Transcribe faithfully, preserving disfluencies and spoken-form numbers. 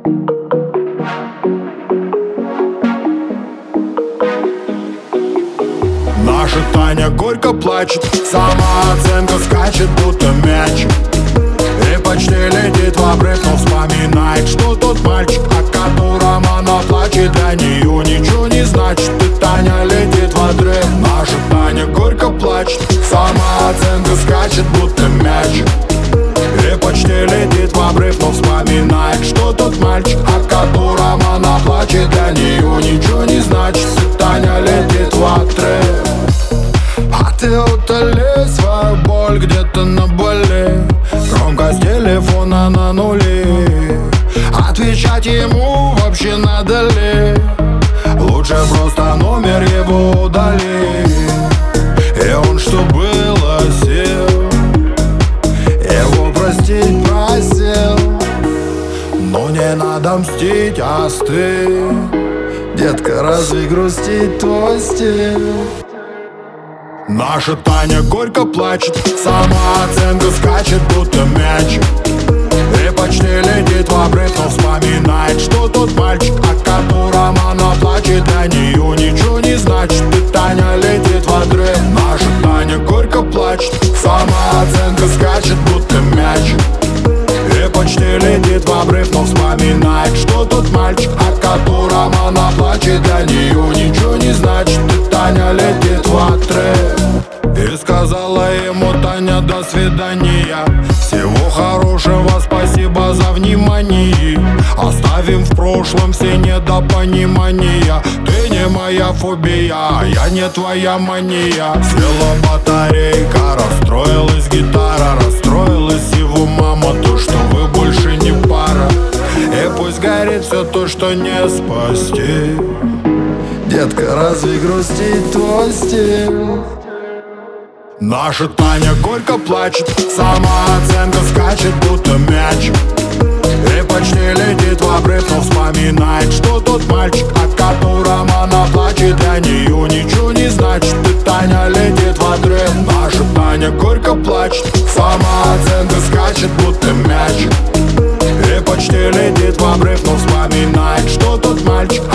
Наша Таня горько плачет, самооценка скачет, будто мяч. И почти летит в обрыв, но вспоминает, что тот мальчик, о котором она плачет, для нее ничего не значит. И Таня летит в отрыв. Наша Таня горько плачет, самооценка скачет, будто мяч. И почти летит в обрыв, но вспоминает, что тот мальчик, о котором она плачет, для нее ничего не значит. И Таня летит в отрыв. А ты утоли свою боль где-то на Бали, громкость телефона на нуле. Отвечать ему вообще надо ли? Лучше просто номер его удали. И он, что было, сел, его простить просил. Но не надо мстить, остынь, детка, разве грустить твой стиль? Наша Таня горько плачет, самооценка скачет, будто мяч. И почти летит в обрыв, но вспоминает, что тот мальчик, о котором она плачет, для нее ничего не значит. И Таня летит в отрыв. Наша Таня горько плачет, самооценка скачет, будто мяч. И почти летит в обрыв, но вспоминает, что тот мальчик, о котором она плачет, для нее ничего не значит. И Таня летит в отрыв. И сказала ему Таня: до свидания, всего хорошего, спасибо за внимание. Оставим в прошлом все недопонимания. Ты не моя фобия, я не твоя мания. Села батарейка, расстроилась гитара, расстроилась его мама, то, что вы больше не пара. И пусть горит все то, что не спасти, детка, разве грустит твой стиль? Наша Таня горько плачет, самооценка скачет, будто мяч. И почти летит в обрыв, но вспоминает, что тот мальчик, о котором она плачет, для нее ничего не значит. И Таня летит в отрыв. Наша Таня горько плачет, самооценка скачет, будто мяч. И почти летит в обрыв, но вспоминает, что тот мальчик,